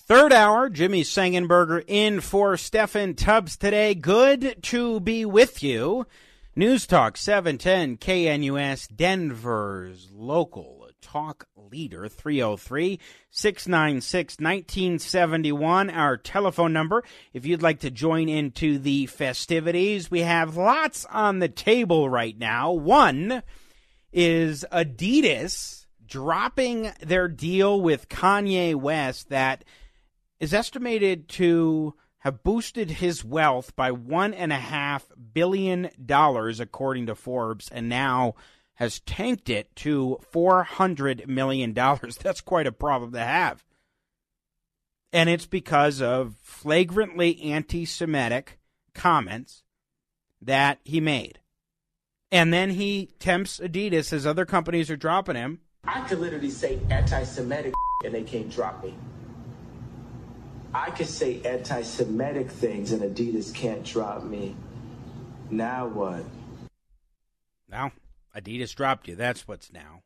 Third hour, Jimmy Sengenberger in for Stefan Tubbs today. Good to be with you. News Talk 710 KNUS, Denver's local talk leader, 303-696-1971, our telephone number. If you'd like to join into the festivities, we have lots on the table right now. One is Adidas dropping their deal with Kanye West that is estimated to have boosted his wealth by $1.5 billion, according to Forbes, and now has tanked it to $400 million. That's quite a problem to have. And it's because of flagrantly anti-Semitic comments that he made. And then he tempts Adidas, as other companies are dropping him. I could literally say anti-Semitic and they can't drop me. I could say anti-Semitic things and Adidas can't drop me. Now what? Now, Adidas dropped you. That's what's now.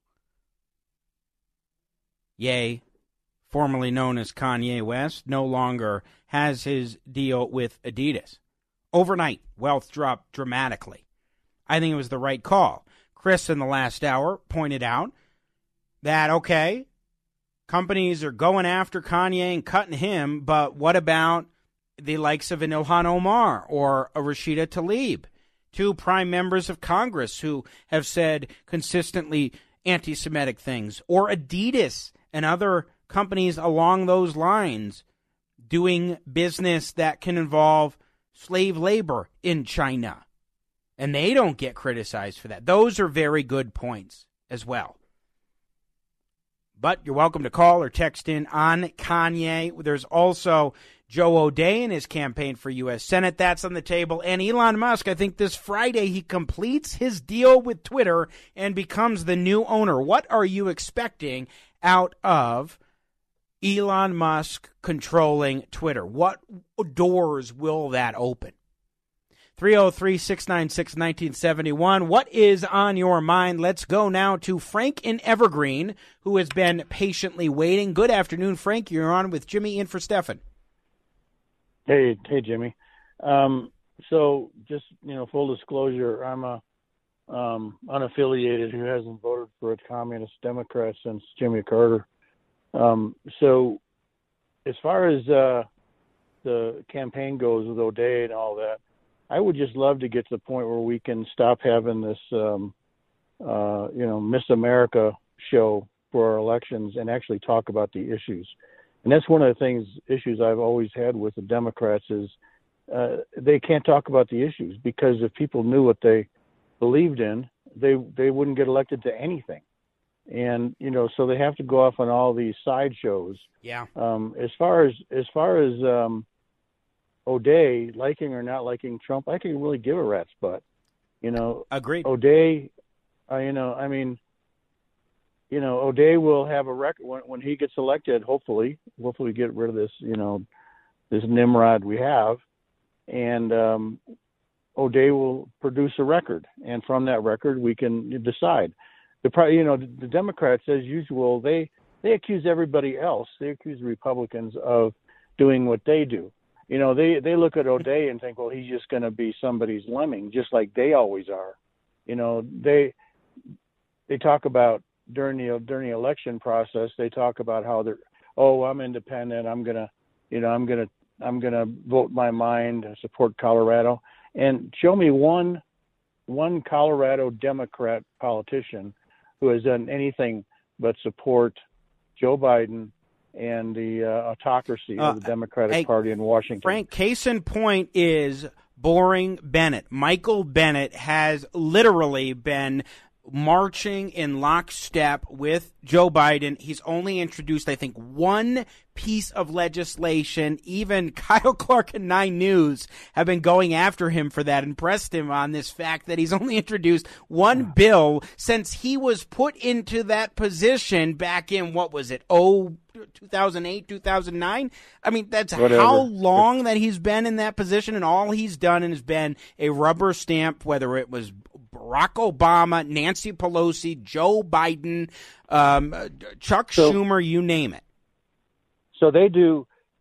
Ye, formerly known as Kanye West, no longer has his deal with Adidas. Overnight, wealth dropped dramatically. I think it was the right call. Chris, in the last hour, pointed out that, okay, companies are going after Kanye and cutting him, but what about the likes of an Ilhan Omar or a Rashida Tlaib, two prime members of Congress who have said consistently anti-Semitic things, or Adidas and other companies along those lines doing business that can involve slave labor in China. And they don't get criticized for that. Those are very good points as well. But you're welcome to call or text in on Kanye. There's also Joe O'Dea in his campaign for U.S. Senate. That's on the table. And Elon Musk, I think this Friday, he completes his deal with Twitter and becomes the new owner. What are you expecting out of Elon Musk controlling Twitter? What doors will that open? 303-696-1971. What is on your mind? Let's go now to Frank in Evergreen, who has been patiently waiting. Good afternoon, Frank. You're on with Jimmy in for Stefan. Hey, Jimmy. So just, full disclosure, I'm a unaffiliated who hasn't voted for a communist Democrat since Jimmy Carter. So as far as the campaign goes with O'Dea and all that, I would just love to get to the point where we can stop having this, Miss America show for our elections and actually talk about the issues. And that's one of the issues I've always had with the Democrats is they can't talk about the issues, because if people knew what they believed in, they wouldn't get elected to anything. And, so they have to go off on all these sideshows. Yeah. As far as O'Dea, liking or not liking Trump, I can really give a rat's butt. Agreed. O'Dea, O'Dea will have a record when he gets elected. Hopefully get rid of this, this Nimrod we have, and O'Dea will produce a record, and from that record we can decide. The Democrats, as usual, they accuse everybody else. They accuse the Republicans of doing what they do. They look at O'Dea and think, well, he's just going to be somebody's lemming, just like they always are. They talk about during the election process, they talk about how I'm independent. I'm gonna vote my mind and support Colorado. And show me one Colorado Democrat politician who has done anything but support Joe Biden and the autocracy of the Democratic Party in Washington. Frank, case in point is Boring Bennett. Michael Bennett has literally been marching in lockstep with Joe Biden. He's only introduced, I think, one piece of legislation. Even Kyle Clark and 9 News have been going after him for that and pressed him on this fact that he's only introduced one bill since he was put into that position back in, 2008, 2009? I mean, that's whatever. How long that he's been in that position, and all he's done has been a rubber stamp, whether it was Barack Obama, Nancy Pelosi, Joe Biden, Chuck Schumer, you name it. So they do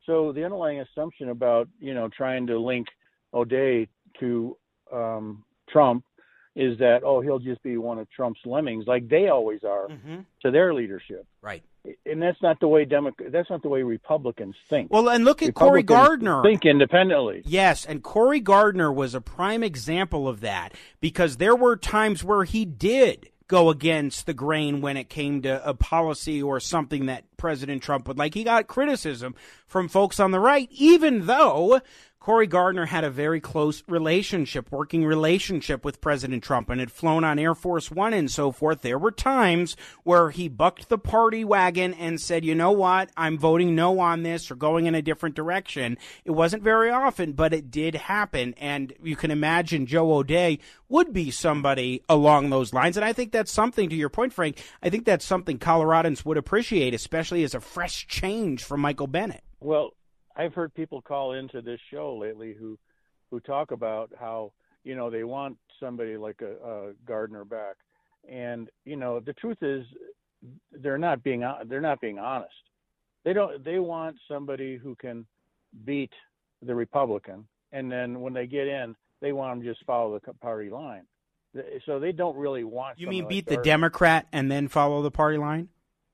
So the underlying assumption about, trying to link O'Day to Trump is that, he'll just be one of Trump's lemmings, like they always are, to their leadership. Right. And that's not the way that's not the way Republicans think. Well, and look at Cory Gardner. Think independently. Yes, and Cory Gardner was a prime example of that, because there were times where he did go against the grain when it came to a policy or something that President Trump would like. He got criticism from folks on the right, even though Cory Gardner had a very close working relationship with President Trump and had flown on Air Force One and so forth. There were times where he bucked the party wagon and said, you know what, I'm voting no on this or going in a different direction. It wasn't very often, but it did happen. And you can imagine Joe O'Day would be somebody along those lines. And I think that's something, to your point, Frank, I think that's something Coloradans would appreciate, especially as a fresh change from Michael Bennet. Well, I've heard people call into this show lately who talk about how, they want somebody like a Gardner back. And, the truth is they're not being honest. They want somebody who can beat the Republican. And then when they get in, they want them to just follow the party line. So they don't really want. You mean beat like the Democrat and then follow the party line?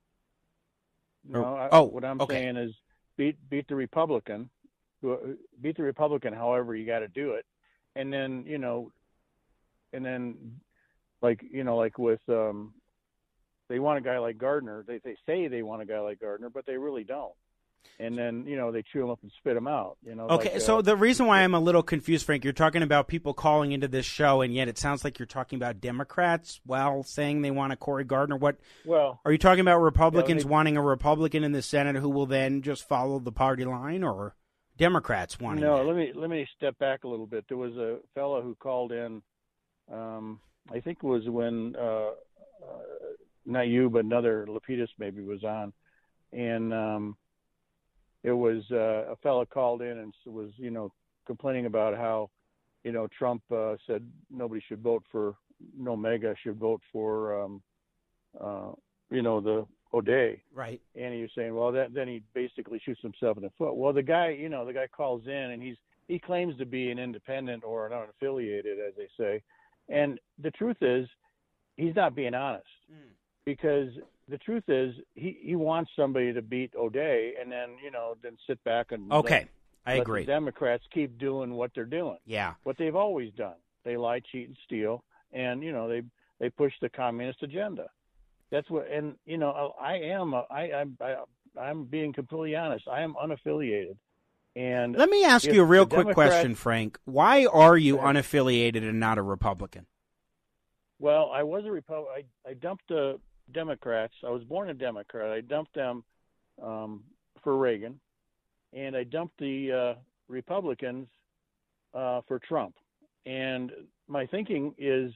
No. What I'm saying is, beat the Republican, however you got to do it, and then like with they want a guy like Gardner. They say they want a guy like Gardner, but they really don't. And then they chew him up and spit him out. Okay, so the reason why I'm a little confused, Frank, you're talking about people calling into this show, and yet it sounds like you're talking about Democrats while saying they want a Cory Gardner. What? Well, are you talking about Republicans wanting a Republican in the Senate who will then just follow the party line, or Democrats wanting? No, that? let me step back a little bit. There was a fellow who called in. I think it was when not you, but another Lapidus maybe was on, and. It was a fellow called in and was, complaining about how, Trump said nobody should vote for, no MAGA should vote for, the O'Day. Right. And he was saying, well, then he basically shoots himself in the foot. Well, the guy calls in and he claims to be an independent or an unaffiliated, as they say. And the truth is, he's not being honest because the truth is he wants somebody to beat O'Day and then, then sit back and I agree. The Democrats keep doing what they're doing. Yeah. What they've always done. They lie, cheat, and steal, and they push the communist agenda. That's what. And I'm being completely honest. I am unaffiliated. And let me ask you a real quick question, Frank. Why are you unaffiliated and not a Republican? Well, I was a Republican. I dumped the Democrats. I was born a Democrat. I dumped them for Reagan, and I dumped the Republicans for Trump. And my thinking is,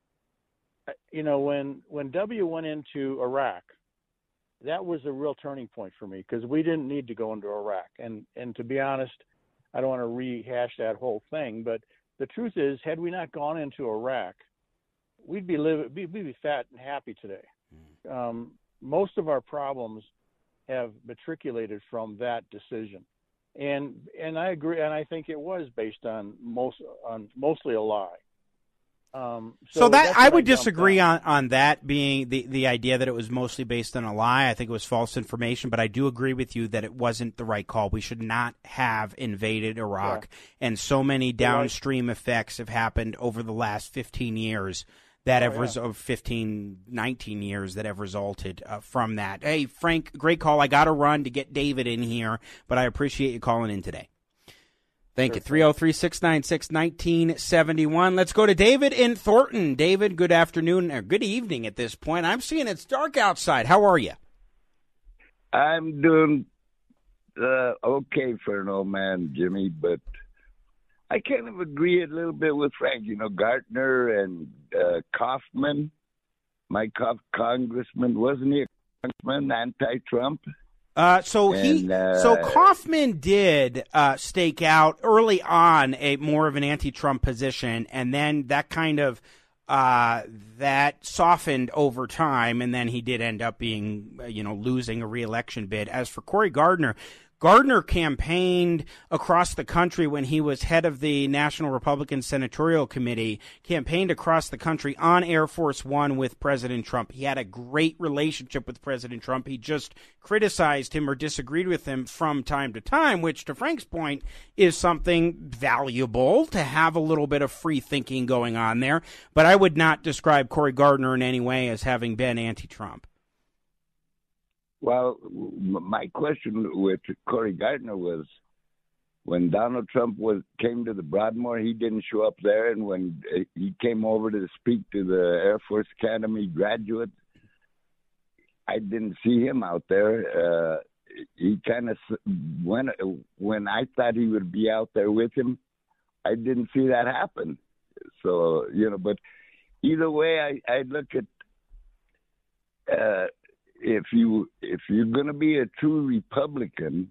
when W went into Iraq, that was a real turning point for me because we didn't need to go into Iraq. And to be honest, I don't want to rehash that whole thing, but the truth is, had we not gone into Iraq, we'd be fat and happy today. Most of our problems have matriculated from that decision, and I agree, and I think it was based on mostly a lie. So that I would disagree on that being the idea that it was mostly based on a lie. I think it was false information, but I do agree with you that it wasn't the right call. We should not have invaded Iraq, and so many downstream effects have happened over the last 15 years. That of 15, 19 years that have resulted from that. Hey, Frank, great call. I got to run to get David in here, but I appreciate you calling in today. Thank you. 303-696-1971. Let's go to David in Thornton. David, good afternoon or good evening at this point. I'm seeing it's dark outside. How are you? I'm doing okay for an old man, Jimmy, but I kind of agree a little bit with Frank. Gardner and Kaufman, Mike Congressman, wasn't he a congressman, anti-Trump? So Kaufman did stake out early on more of an anti-Trump position, and then that kind of that softened over time, and then he did end up being, losing a re-election bid. As for Cory Gardner Gardner campaigned across the country when he was head of the National Republican Senatorial Committee, campaigned across the country on Air Force One with President Trump. He had a great relationship with President Trump. He just criticized him or disagreed with him from time to time, which, to Frank's point, is something valuable to have a little bit of free thinking going on there. But I would not describe Cory Gardner in any way as having been anti-Trump. Well, my question with Cory Gardner was, when Donald Trump came to the Broadmoor, he didn't show up there, and when he came over to speak to the Air Force Academy graduates, I didn't see him out there. He kind of when I thought he would be out there with him, I didn't see that happen. So but either way, I look at. If you're going to be a true Republican,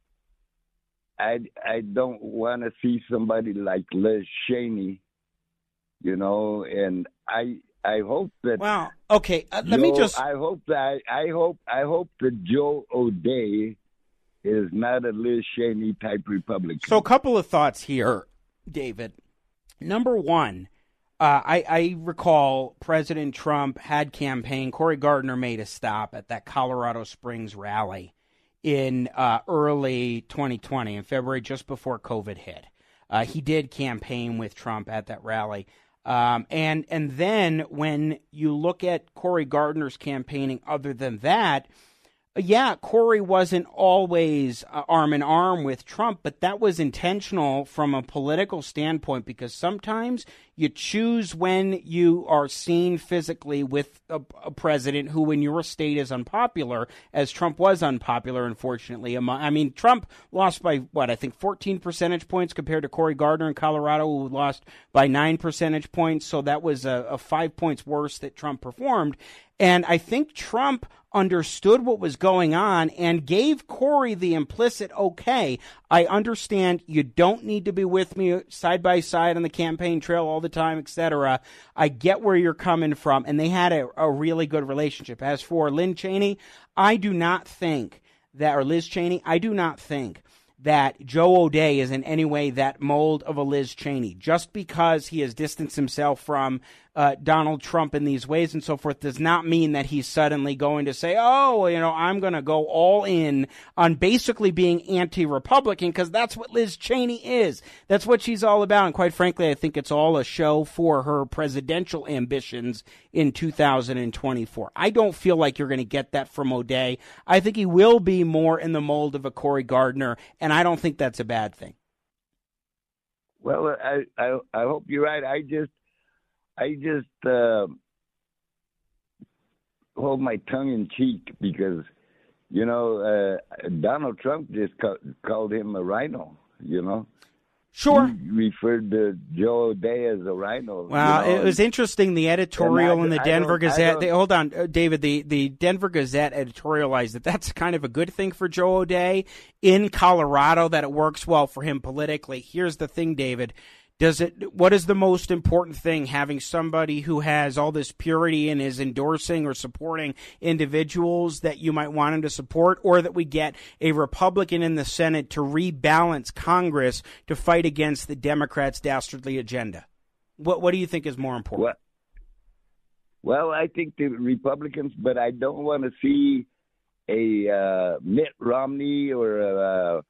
I don't want to see somebody like Liz Cheney, and I hope that. Well, okay. Let me just. I hope that Joe O'Dea is not a Liz Cheney type Republican. So, a couple of thoughts here, David. Number one. I recall President Trump had campaigned. Cory Gardner made a stop at that Colorado Springs rally in early 2020, in February, just before COVID hit. He did campaign with Trump at that rally. And then when you look at Cory Gardner's campaigning other than that, yeah, Cory wasn't always arm in arm with Trump, but that was intentional from a political standpoint, because sometimes you choose when you are seen physically with a president who in your state is unpopular, as Trump was unpopular, unfortunately. I mean, Trump lost by, 14 percentage points compared to Cory Gardner in Colorado, who lost by 9 percentage points. So that was a 5 points worse that Trump performed. And I think Trump understood what was going on and gave Cory the implicit, okay, I understand you don't need to be with me side by side on the campaign trail all the time, etc. I get where you're coming from. And they had a really good relationship. As for Liz Cheney, I do not think that Joe O'Dea is in any way that mold of a Liz Cheney. Just because he has distanced himself from Donald Trump in these ways and so forth does not mean that he's suddenly going to say, I'm going to go all in on basically being anti-Republican, because that's what Liz Cheney is. That's what she's all about. And quite frankly, I think it's all a show for her presidential ambitions in 2024. I don't feel like you're going to get that from O'Dea. I think he will be more in the mold of a Cory Gardner, and I don't think that's a bad thing. Well, I hope you're right. I just hold my tongue in cheek because, Donald Trump just called him a rhino, Sure. He referred to Joe O'Dea as a rhino. Well, it was interesting. The editorial in the Denver Gazette. Hold on, David. The Denver Gazette editorialized that that's kind of a good thing for Joe O'Dea in Colorado, that it works well for him politically. Here's the thing, David. What is the most important thing? Having somebody who has all this purity and is endorsing or supporting individuals that you might want him to support, or that we get a Republican in the Senate to rebalance Congress to fight against the Democrats' dastardly agenda? What do you think is more important? Well, I think the Republicans, but I don't want to see a Mitt Romney or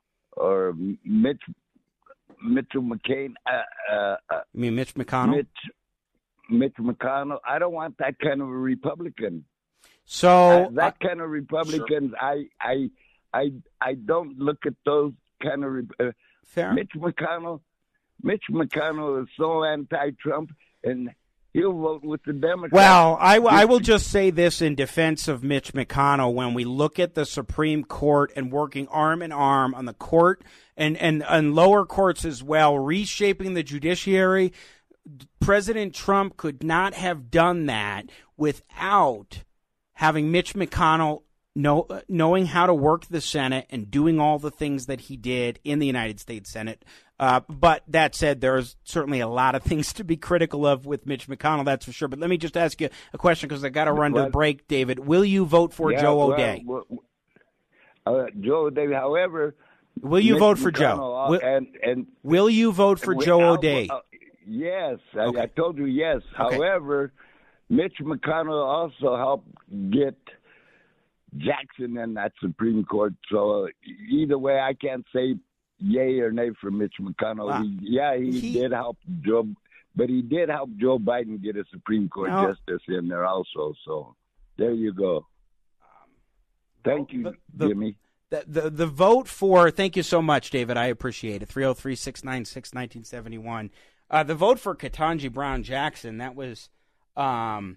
Mitchell McCain. You mean Mitch McConnell? Mitch McConnell. I don't want that kind of a Republican. So that kind of Republicans, sure. I don't look at those kind of. Fair. Mitch McConnell is so anti-Trump, and he'll vote with the Democrats. Well, I will just say this in defense of Mitch McConnell. When we look at the Supreme Court and working arm in arm on the court and lower courts as well, reshaping the judiciary, President Trump could not have done that without having Mitch McConnell knowing how to work the Senate and doing all the things that he did in the United States Senate. But that said, there's certainly a lot of things to be critical of with Mitch McConnell, that's for sure. But let me just ask you a question, because I got to run to the break, David. Will you vote for Joe O'Dea? Joe O'Day. However, will you Mitch vote for McConnell, Joe? Will you vote for Joe O'Day? Yes, Okay. I told you yes. Okay. However, Mitch McConnell also helped get Jackson in that Supreme Court. So either way, I can't say yay or nay for Mitch McConnell. Wow. He did help Joe, but he did help Joe Biden get a Supreme Court justice in there also. So there you go. Thank you, Jimmy. The vote for, thank you so much, David. I appreciate it. 303-696-1971. The vote for Ketanji Brown Jackson, that was, that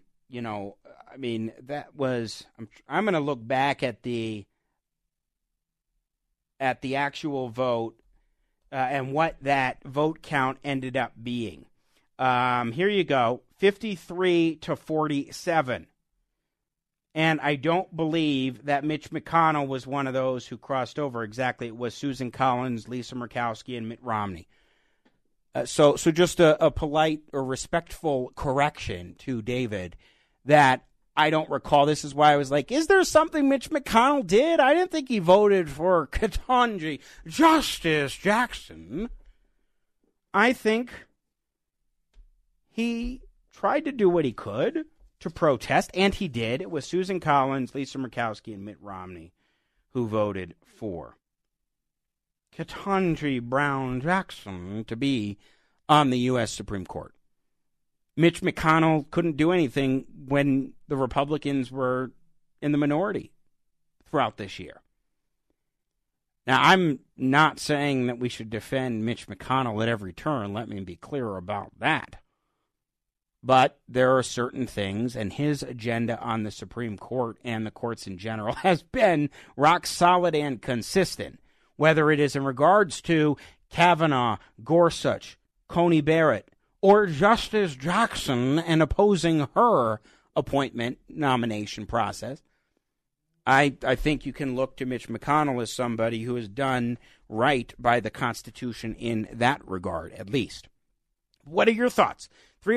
was, I'm going to look back at the actual vote and what that vote count ended up being. Here you go, 53-47. And I don't believe that Mitch McConnell was one of those who crossed over exactly. It was Susan Collins, Lisa Murkowski, and Mitt Romney. So just a polite or respectful correction to David that I don't recall. This is why I was like, is there something Mitch McConnell did? I didn't think he voted for Ketanji Justice Jackson. I think he tried to do what he could to protest, and he did. It was Susan Collins, Lisa Murkowski, and Mitt Romney who voted for Ketanji Brown Jackson to be on the U.S. Supreme Court. Mitch McConnell couldn't do anything when the Republicans were in the minority throughout this year. Now, I'm not saying that we should defend Mitch McConnell at every turn. Let me be clear about that. But there are certain things, and his agenda on the Supreme Court and the courts in general has been rock solid and consistent, whether it is in regards to Kavanaugh, Gorsuch, Coney Barrett, or Justice Jackson and opposing her appointment nomination process. I think you can look to Mitch McConnell as somebody who has done right by the Constitution in that regard, at least. What are your thoughts?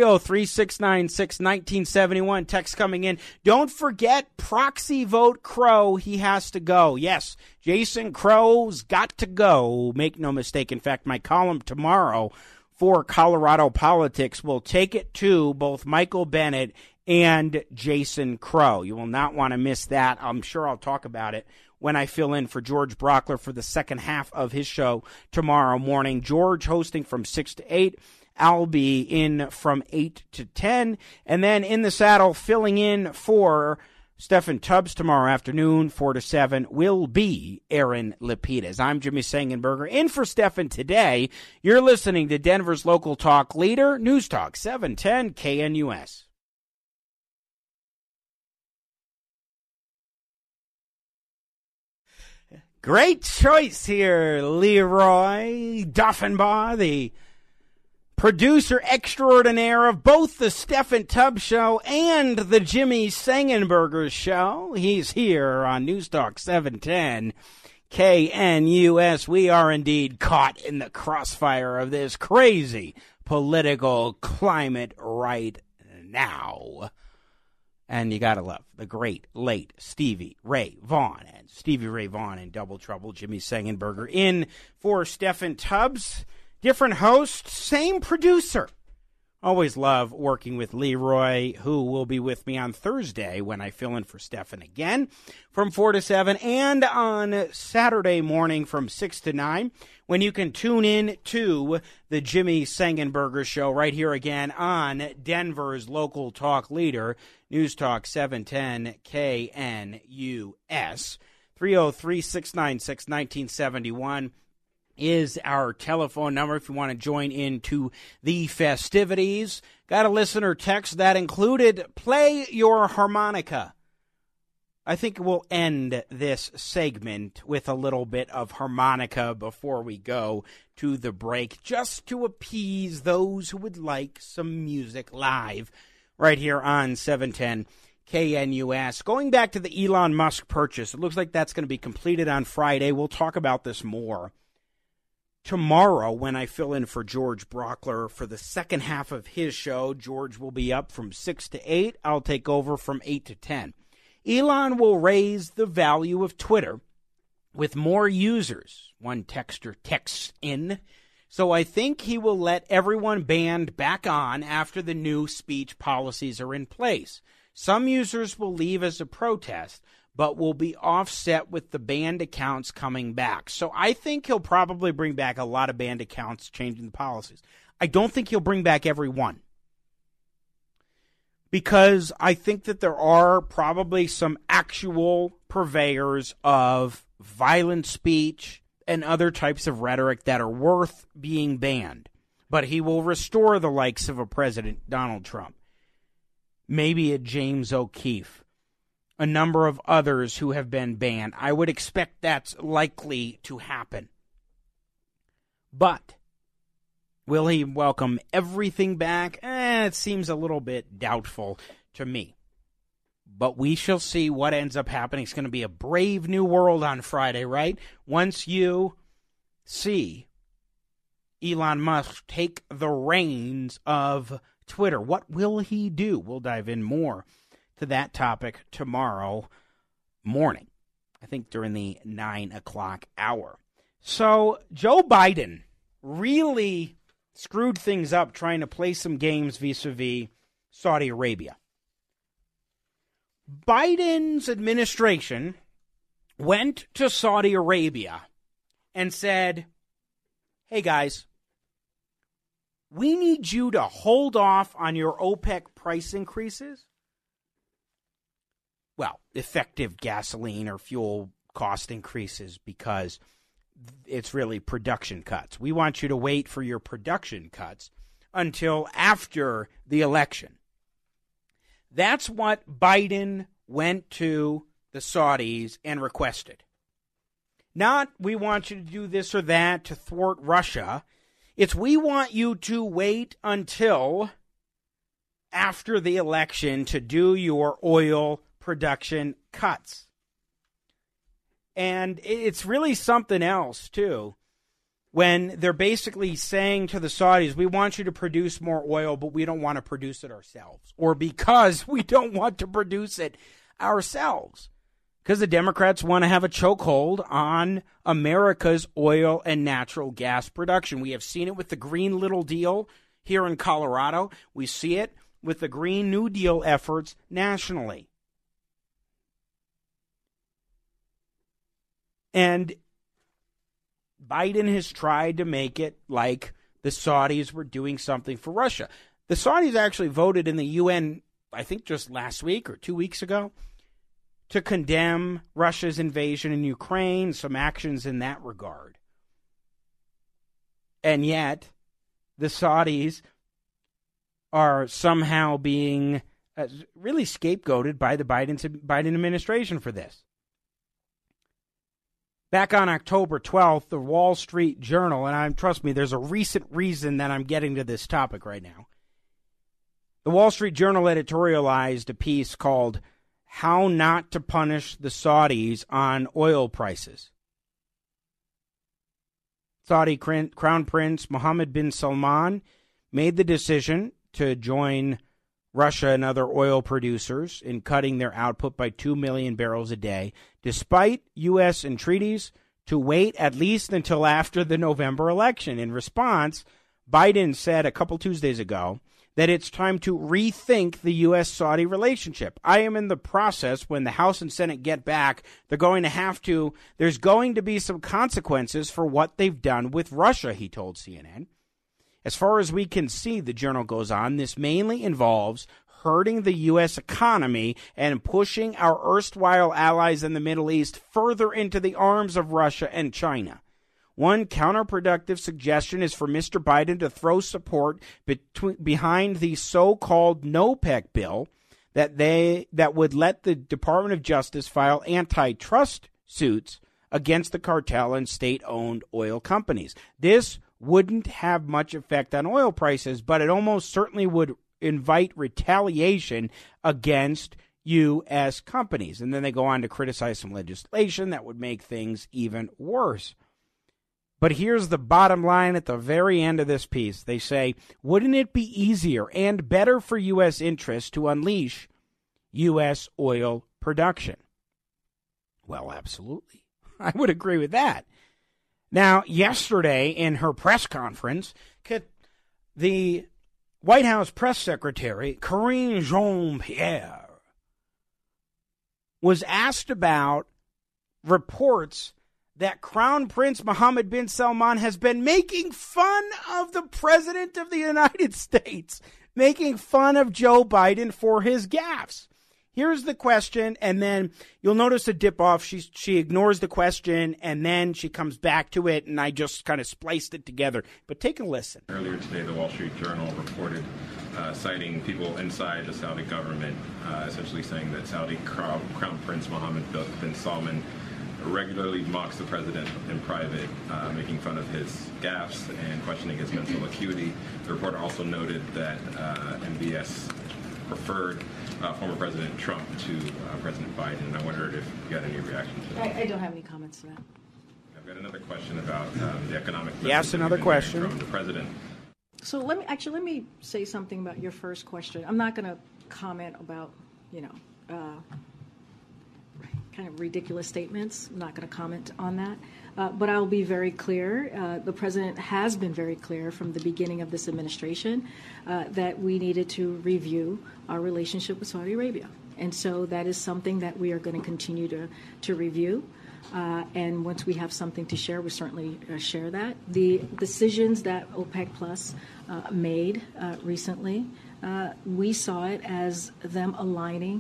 303-696-1971. Text coming in. Don't forget proxy vote Crow. He has to go. Yes, Jason Crow's got to go. Make no mistake. In fact, my column tomorrow for Colorado Politics will take it to both Michael Bennett and Jason Crow. You will not want to miss that. I'm sure I'll talk about it when I fill in for George Brockler for the second half of his show tomorrow morning. George hosting from 6 to 8. I'll be in from 8 to 10. And then in the saddle, filling in for Stephen Tubbs tomorrow afternoon, 4 to 7, will be Aaron Lapidus. I'm Jimmy Sangenberger. In for Stephen today. You're listening to Denver's local talk leader, News Talk 710 KNUS. Great choice here, Leroy Duffenbaugh, the producer extraordinaire of both the Stephen Tubbs Show and the Jimmy Sangenberger Show. He's here on News Talk 710 KNUS. We are indeed caught in the crossfire of this crazy political climate right now. And you gotta love the great, late Stevie Ray Vaughan. And Stevie Ray Vaughan in Double Trouble. Jimmy Sangenberger in for Stephen Tubbs. Different host, same producer. Always love working with Leroy, who will be with me on Thursday when I fill in for Stephen again from 4 to 7, and on Saturday morning from 6 to 9, when you can tune in to the Jimmy Sangenberger Show right here again on Denver's local talk leader, News Talk 710 KNUS. 303-696-1971 is our telephone number if you want to join into the festivities. Got a listener text that included play your harmonica. I think we'll end this segment with a little bit of harmonica before we go to the break, just to appease those who would like some music live right here on 710 KNUS. Going back to the Elon Musk purchase, it looks like that's going to be completed on Friday. We'll talk about this more tomorrow when I fill in for George Brockler for the second half of his show. George will be up from 6 to 8. I'll take over from 8 to 10. Elon will raise the value of Twitter with more users. One texter texts in. So I think he will let everyone banned back on after the new speech policies are in place. Some users will leave as a protest, but will be offset with the banned accounts coming back. So I think he'll probably bring back a lot of banned accounts, changing the policies. I don't think he'll bring back every one, because I think that there are probably some actual purveyors of violent speech and other types of rhetoric that are worth being banned. But he will restore the likes of a President Donald Trump, maybe a James O'Keefe, a number of others who have been banned. I would expect that's likely to happen. But will he welcome everything back? It seems a little bit doubtful to me. But we shall see what ends up happening. It's going to be a brave new world on Friday, right? Once you see Elon Musk take the reins of Twitter, what will he do? We'll dive in more to that topic tomorrow morning, I think during the 9 o'clock hour. So Joe Biden really screwed things up trying to play some games vis-a-vis Saudi Arabia. Biden's administration went to Saudi Arabia and said, hey guys, we need you to hold off on your OPEC price increases. Well, effective gasoline or fuel cost increases, because it's really production cuts. We want you to wait for your production cuts until after the election. That's what Biden went to the Saudis and requested. Not, we want you to do this or that to thwart Russia. It's, we want you to wait until after the election to do your oil production cuts. And it's really something else, too, when they're basically saying to the Saudis, we want you to produce more oil, but we don't want to produce it ourselves. Or because we don't want to produce it ourselves. Because the Democrats want to have a chokehold on America's oil and natural gas production. We have seen it with the Green Little Deal here in Colorado. We see it with the Green New Deal efforts nationally. And Biden has tried to make it like the Saudis were doing something for Russia. The Saudis actually voted in the UN, I think just last week or 2 weeks ago, to condemn Russia's invasion in Ukraine, some actions in that regard. And yet, the Saudis are somehow being really scapegoated by the Biden administration for this. Back on October 12th, the Wall Street Journal, and trust me, there's a recent reason that I'm getting to this topic right now. The Wall Street Journal editorialized a piece called How Not to Punish the Saudis on Oil Prices. Saudi Crown Prince Mohammed bin Salman made the decision to join Russia and other oil producers in cutting their output by 2 million barrels a day, despite U.S. entreaties to wait at least until after the November election. In response, Biden said a couple Tuesdays ago that it's time to rethink the U.S.-Saudi relationship. I am in the process. When the House and Senate get back, there's going to be some consequences for what they've done with Russia, he told CNN. As far as we can see, the journal goes on, this mainly involves hurting the U.S. economy and pushing our erstwhile allies in the Middle East further into the arms of Russia and China. One counterproductive suggestion is for Mr. Biden to throw support behind the so-called NOPEC bill that would let the Department of Justice file antitrust suits against the cartel and state-owned oil companies. This wouldn't have much effect on oil prices, but it almost certainly would invite retaliation against U.S. companies. And then they go on to criticize some legislation that would make things even worse. But here's the bottom line at the very end of this piece. They say, wouldn't it be easier and better for U.S. interests to unleash U.S. oil production? Well, absolutely. I would agree with that. Now, yesterday in her press conference, the White House press secretary, Karine Jean-Pierre, was asked about reports that Crown Prince Mohammed bin Salman has been making fun of the President of the United States, making fun of Joe Biden for his gaffes. Here's the question, and then you'll notice a dip off. She ignores the question, and then she comes back to it, and I just kind of spliced it together. But take a listen. Earlier today, the Wall Street Journal reported citing people inside the Saudi government, essentially saying that Saudi Crown Prince Mohammed bin Salman regularly mocks the president in private, making fun of his gaffes and questioning his mental acuity. The reporter also noted that MBS preferred former President Trump to President Biden, and I wondered if you got any reaction to that. I don't have any comments to that. I've got another question about the economic. Yes, another question from the president. So let me say something about your first question. I'm not going to comment about, kind of ridiculous statements. I'm not going to comment on that. But I'll be very clear. The president has been very clear from the beginning of this administration that we needed to review our relationship with Saudi Arabia. And so that is something that we are going to continue to review. And once we have something to share, we certainly share that. The decisions that OPEC Plus made recently, we saw it as them aligning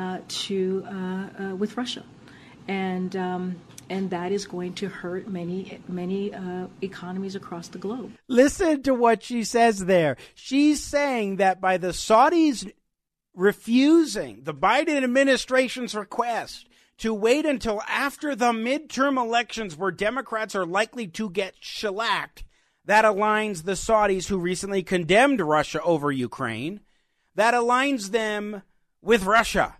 with Russia, and that is going to hurt many economies across the globe. Listen to what she says there. She's saying that by the Saudis refusing the Biden administration's request to wait until after the midterm elections where Democrats are likely to get shellacked, that aligns the Saudis who recently condemned Russia over Ukraine. That aligns them with Russia.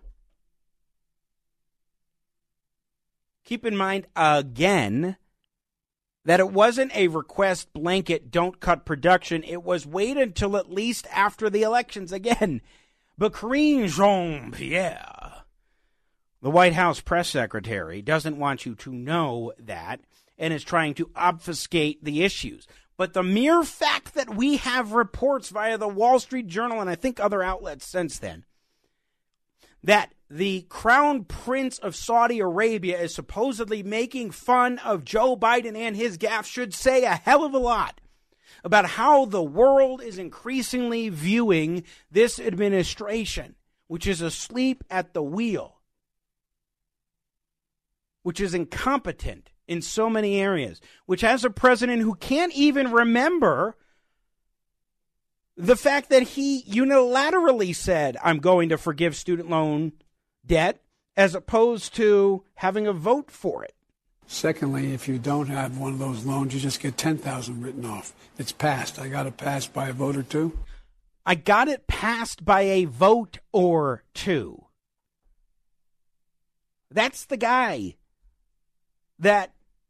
Keep in mind, again, that it wasn't a request blanket, don't cut production. It was wait until at least after the elections again. But Karine Jean-Pierre, the White House press secretary, doesn't want you to know that and is trying to obfuscate the issues. But the mere fact that we have reports via the Wall Street Journal and I think other outlets since then that the Crown Prince of Saudi Arabia is supposedly making fun of Joe Biden and his gaffe should say a hell of a lot about how the world is increasingly viewing this administration, which is asleep at the wheel, which is incompetent in so many areas, which has a president who can't even remember the fact that he unilaterally said, I'm going to forgive student loan debt, as opposed to having a vote for it. Secondly, if you don't have one of those loans, you just get $10,000 written off. It's passed. I got it passed by a vote or two. I got it passed by a vote or two. That's the guy that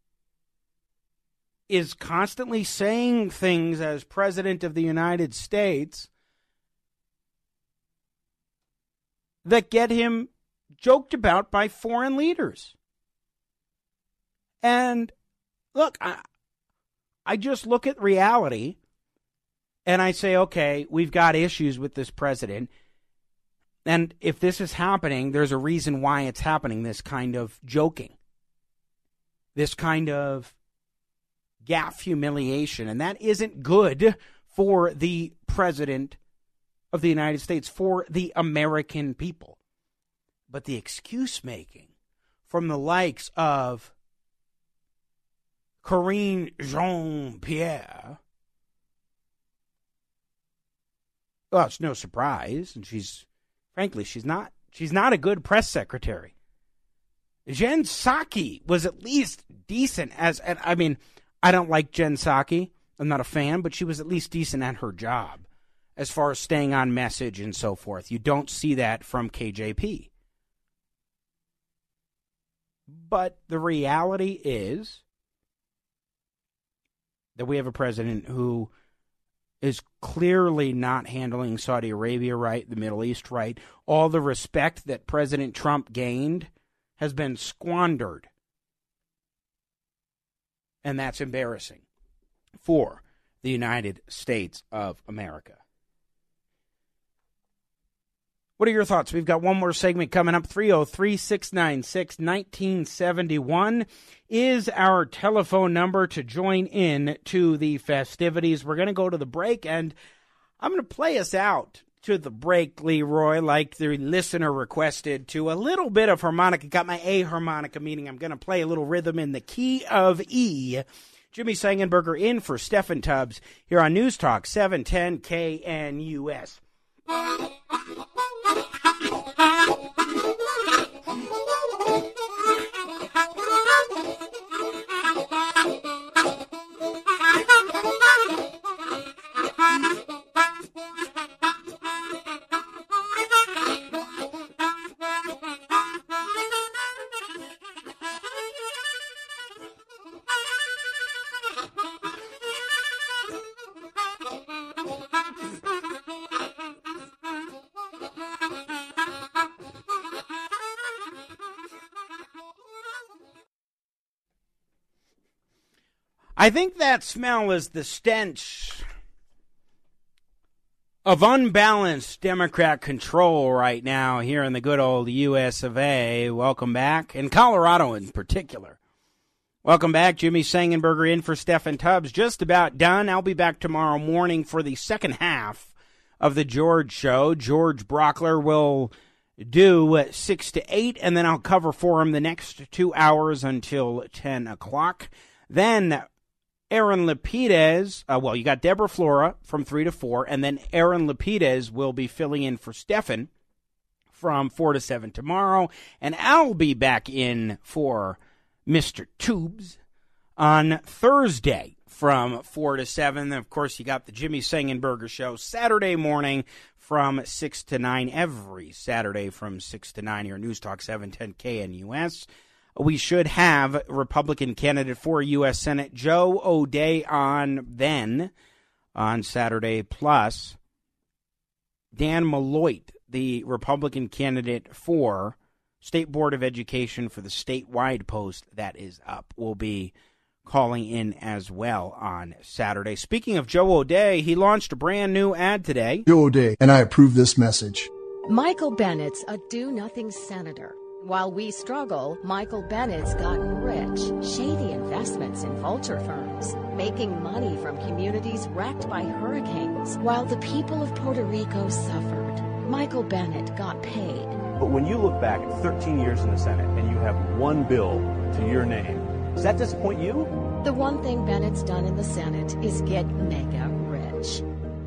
is constantly saying things as President of the United States that get him joked about by foreign leaders. And look, I just look at reality and I say, okay, we've got issues with this president. And if this is happening, there's a reason why it's happening, this kind of joking, this kind of gaffe humiliation. And that isn't good for the president of the United States, for the American people. But the excuse making from the likes of Karine Jean-Pierre, well, it's no surprise, and she's not a good press secretary. Jen Psaki was at least decent I don't like Jen Psaki. I'm not a fan, but she was at least decent at her job as far as staying on message and so forth. You don't see that from KJP. But the reality is that we have a president who is clearly not handling Saudi Arabia right, the Middle East right. All the respect that President Trump gained has been squandered And that's embarrassing for the United States of America. What are your thoughts? We've got one more segment coming up. 303-696-1971 is our telephone number to join in to the festivities. We're going to go to the break, and I'm going to play us out to the break, Leroy, like the listener requested, to a little bit of harmonica. Got my A harmonica, meaning I'm going to play a little rhythm in the key of E. Jimmy Sangenberger in for Stephen Tubbs here on News Talk 710 KNUS. I think that smell is the stench of unbalanced Democrat control right now here in the good old U.S. of A. Welcome back, in Colorado in particular. Welcome back. Jimmy Sangenberger in for Stephen Tubbs. Just about done. I'll be back tomorrow morning for the second half of the George Show. George Brockler will do 6 to 8, and then I'll cover for him the next 2 hours until 10 o'clock. Then Aaron Lapidez, you got Deborah Flora from 3 to 4, and then Aaron Lapidez will be filling in for Stephen from 4 to 7 tomorrow, and I'll be back in for Mr. Tubes on Thursday from 4 to 7. Of course, you got the Jimmy Sangenberger Show Saturday morning from 6 to 9, every Saturday from 6 to 9 here, News Talk 710 KNUS. We should have Republican candidate for U.S. Senate Joe O'Dea on Saturday, plus Dan Malloy, the Republican candidate for State Board of Education for the statewide post that is up, will be calling in as well on Saturday. Speaking of Joe O'Dea, he launched a brand new ad today. Joe O'Dea, and I approve this message. Michael Bennett's a do-nothing senator. While we struggle, Michael Bennett's gotten rich. Shady investments in vulture firms, making money from communities wrecked by hurricanes, while the people of Puerto Rico suffered. Michael Bennett got paid. But when you look back at 13 years in the Senate and you have one bill to your name, does that disappoint you? The one thing Bennett's done in the Senate is get mega rich.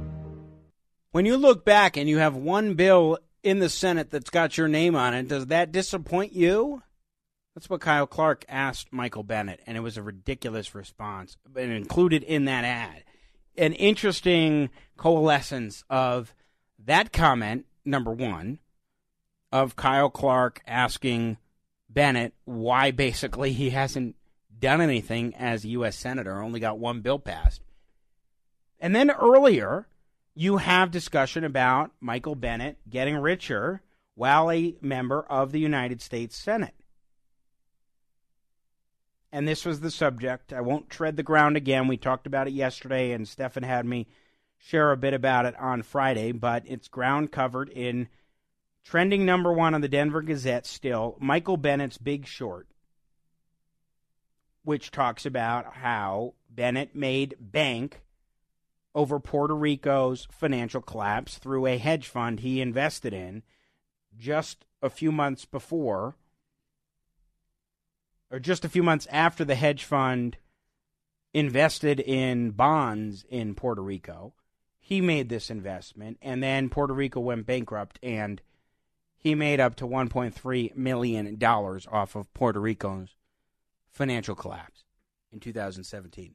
When you look back and you have one bill in the Senate that's got your name on it, does that disappoint you? That's what Kyle Clark asked Michael Bennet, and it was a ridiculous response, and included in that ad. An interesting coalescence of that comment, number one, of Kyle Clark asking Bennet why basically he hasn't done anything as a U.S. Senator, only got one bill passed. And then earlier, you have discussion about Michael Bennet getting richer while a member of the United States Senate. And this was the subject. I won't tread the ground again. We talked about it yesterday, and Stefan had me share a bit about it on Friday, but it's ground covered in trending number one on the Denver Gazette still, Michael Bennett's Big Short, which talks about how Bennet made bank over Puerto Rico's financial collapse through a hedge fund he invested in just a few months before, or just a few months after the hedge fund invested in bonds in Puerto Rico. He made this investment, and then Puerto Rico went bankrupt, and he made up to $1.3 million off of Puerto Rico's financial collapse in 2017.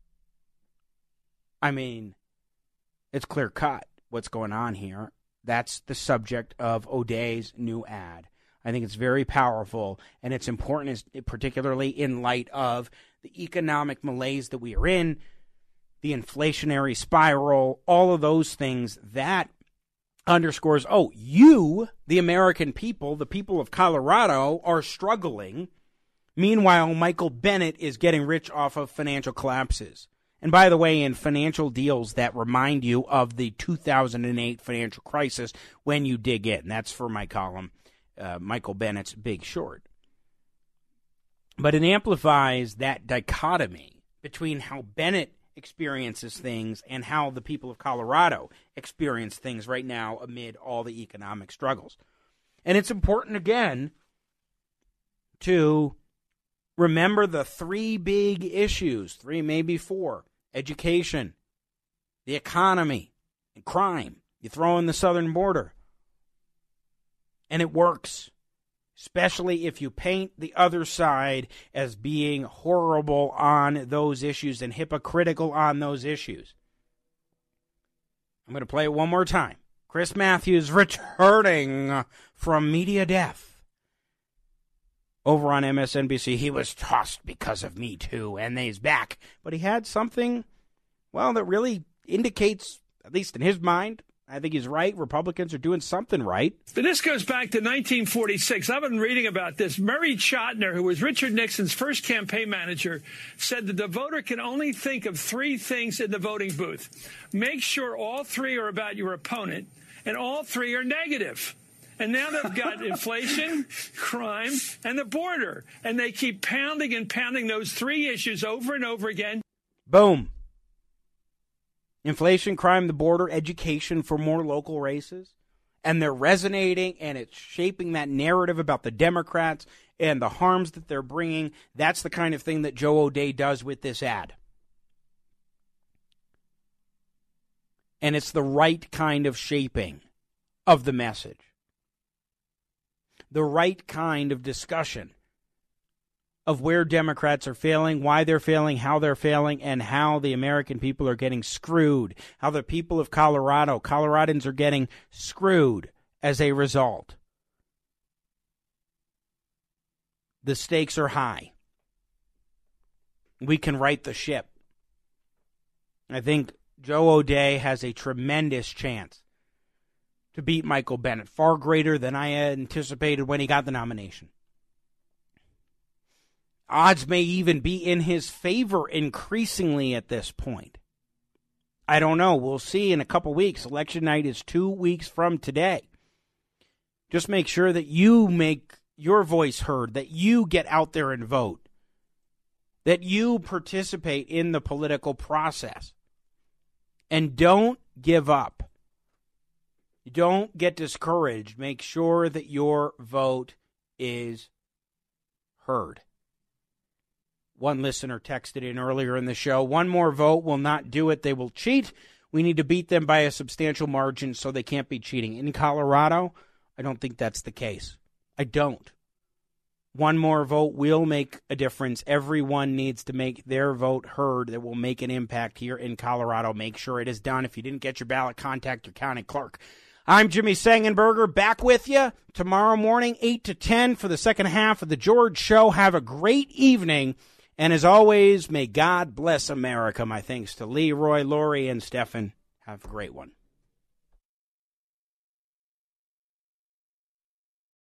I mean, it's clear cut what's going on here. That's the subject of O'Dea's new ad. I think it's very powerful, and it's important, particularly in light of the economic malaise that we are in, the inflationary spiral, all of those things. That underscores, you, the American people, the people of Colorado, are struggling Meanwhile, Michael Bennet is getting rich off of financial collapses. And by the way, in financial deals that remind you of the 2008 financial crisis when you dig in. That's for my column, Michael Bennett's Big Short. But it amplifies that dichotomy between how Bennett experiences things and how the people of Colorado experience things right now amid all the economic struggles. And it's important, again, to remember the three big issues, three, maybe four: education, the economy, and crime. You throw in the southern border, and it works, especially if you paint the other side as being horrible on those issues and hypocritical on those issues. I'm going to play it one more time. Chris Matthews returning from media death over on MSNBC. He was tossed because of Me Too, and he's back. But he had something, well, that really indicates, at least in his mind, I think he's right. Republicans are doing something right. But this goes back to 1946. I've been reading about this. Murray Chotiner, who was Richard Nixon's first campaign manager, said that the voter can only think of three things in the voting booth. Make sure all three are about your opponent, and all three are negative. And now they've got inflation, crime, and the border. And they keep pounding and pounding those three issues over and over again. Boom. Inflation, crime, the border, education for more local races. And they're resonating, and it's shaping that narrative about the Democrats and the harms that they're bringing. That's the kind of thing that Joe O'Dea does with this ad. And it's the right kind of shaping of the message. The right kind of discussion of where Democrats are failing, why they're failing, how they're failing, and how the American people are getting screwed. How the people of Coloradans are getting screwed as a result. The stakes are high. We can right the ship. I think Joe O'Dea has a tremendous chance to beat Michael Bennet, far greater than I anticipated when he got the nomination. Odds may even be in his favor increasingly at this point. I don't know. We'll see in a couple weeks. Election night is 2 weeks from today. Just make sure that you make your voice heard, that you get out there and vote, that you participate in the political process. And don't give up. Don't get discouraged. Make sure that your vote is heard. One listener texted in earlier in the show, one more vote will not do it. They will cheat. We need to beat them by a substantial margin so they can't be cheating. In Colorado, I don't think that's the case. I don't. One more vote will make a difference. Everyone needs to make their vote heard. That will make an impact here in Colorado. Make sure it is done. If you didn't get your ballot, contact your county clerk. I'm Jimmy Sangenberger, back with you tomorrow morning, 8 to 10 for the second half of the George Show. Have a great evening. And as always, may God bless America. My thanks to Leroy, Lori, and Stefan. Have a great one.